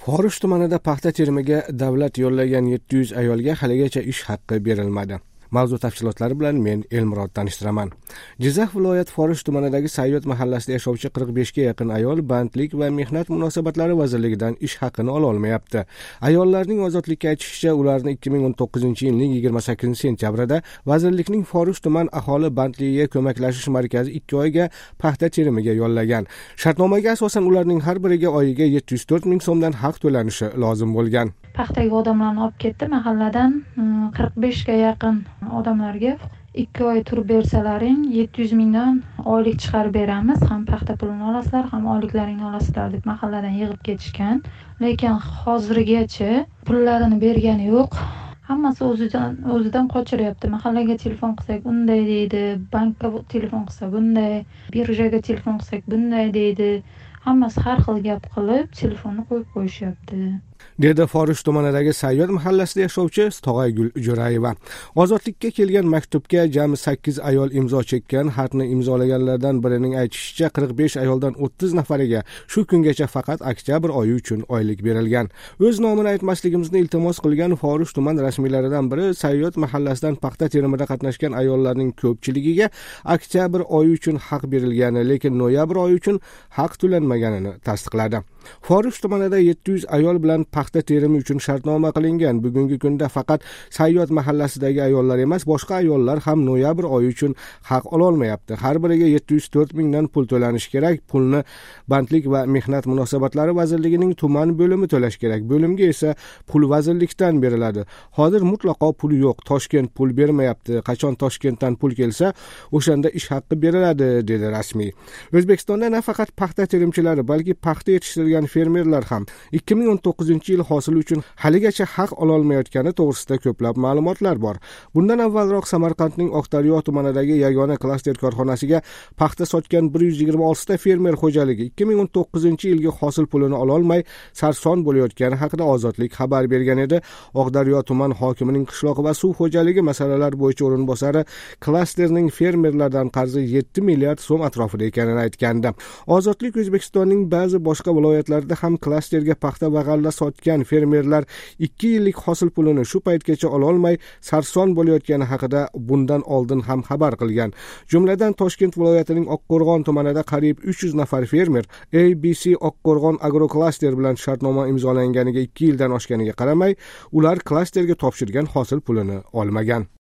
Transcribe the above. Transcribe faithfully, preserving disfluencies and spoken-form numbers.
Forish tumanida paxta terimiga davlat yo'llagan yetti yuz ayolga haligacha ish haqqi berilmadi. Mavzu tafsilotlari bilan men Elmurod tanishtiraman. Jizzax viloyat Forish tumanidagi Sayyod mahallasida yashovchi qirq besh ga yaqin ayol bandlik va mehnat munosabatlari vazirligidan ish haqqini ola olmayapti. Ayollarning ozodlikka aytishicha, ularni ikki ming o'n to'qqizinchi yilning yigirma sakkizinchi sentyabrida vazirlikning Forish tuman aholi bandligiga ko'maklashish markazi ikki oyga paxta terimiga yo'llagan. Shartnomaga asosan ularning har biriga oyiga yetti yuz to'rt ming so'mdan haq to'lanishi lozim bo'lgan. Paxtaga odamlarni olib ketdi, mahalladan qirq besh ga yaqin odamlarga ikki oy turib bersalaring yetti yuz mingdan oylik chiqarib beramiz, ham paxta pulini olasizlar, ham oyliklaringni olasizlar deb mahalladan yig'ib ketishgan. Lekin hozirgacha pullarini bergani yo'q. Hammasi o'zidan o'zidan qochiryapti. Mahallaga telefon qilsak bunday deydi, bankka telefon qilsa bunday, birjaga telefon qilsak bunday deydi. Hammasi har xil gap qilib, telefonni qo'yib qo'yishyapti. Dedi Forish tumanidagi Sayyod mahallasida yashovchi Tog'aygul Jo'rayeva. Ozodlikka kelgan maktubga jami sakkiz ayol imzo chekkan. Xatni imzolaganlardan birining aytishicha, qirq besh ayoldan o'ttiz nafariga shu kungacha faqat oktyabr oyi uchun oylik berilgan. O'z nomini aytmasligimizni iltimos qilgan Forish tuman rasmiylaridan biri Sayyod mahallasidan paxta terimida qatnashgan ayollarning ko'pchiligiga oktyabr oyi uchun haq berilgani, lekin noyabr oyi uchun haq to'lanmaganini tasdiqladi. Forish tumanida yetti yuz ayol bilan paxta terimi uchun shartnoma qilingan. Bugungi kunda faqat Sayyod mahallasidagi ayollar emas, boshqa ayollar ham noyabr oyi uchun haq ola olmayapti. Har biriga yetti yuz to'rt mingdan pul to'lanishi kerak. Pulni bandlik va mehnat munosabatlari vazirligining tuman bo'limi to'lash kerak. Bo'limga esa pul vazirlikdan beriladi. Hozir mutlaqo pul yo'q. Toshkent pul bermayapti. Qachon Toshkentdan pul kelsa, o'shanda ish haqqi beriladi, dedi rasmiy. O'zbekistonda nafaqat paxta terimchilari, balki paxta yetishtirgan fermerlar ham ikki ming o'n to'qqizinchi yil hosili uchun haligacha haq ola olmayotgani to'g'risida ko'plab ma'lumotlar bor. Bundan avvalroq Samarqandning Oqdaryo tumanidagi yagona klaster korxonasiga paxta sotgan bir yuz yigirma olti ta fermer xo'jaligi ikki ming o'n to'qqizinchi yilgi hosil pulini ola olmay sarson bo'layotgani haqida Ozodlik xabar bergan edi. Oqdaryo tuman hokimining qishloq va suv xo'jaligi masalalari bo'yicha o'rinbosari klasterning fermerlardan qarzi yetti milliard so'm atrofida ekanini aytgandi. Ozodlik O'zbekistonning ba'zi boshqa viloyatlarda ham klasterga paxta va g'alla sotgan fermerlar ikki yillik hosil pulini shu paytgacha ola olmay sarson bo'layotgani haqida bundan oldin ham xabar qilgan. Jumladan Toshkent viloyatining Oqqo'rg'on tumanida qariyb uch yuz nafar fermer A B C Oqqo'rg'on agroklaster bilan shartnoma imzolanganiga ikki yildan oshganiga qaramay, ular klasterga topshirgan hosil pulini olmagan.